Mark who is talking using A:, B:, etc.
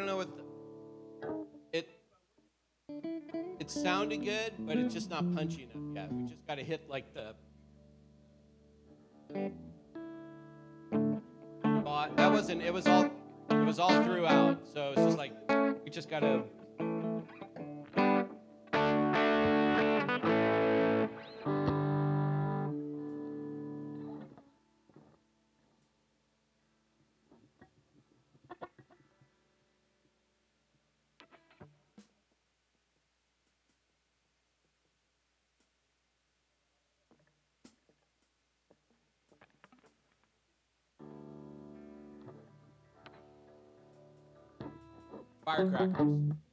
A: don't know what it it sounded good, but it's just not punchy enough yet. We just got to hit like the that wasn't it was all throughout. So it's just like we just got to firecrackers.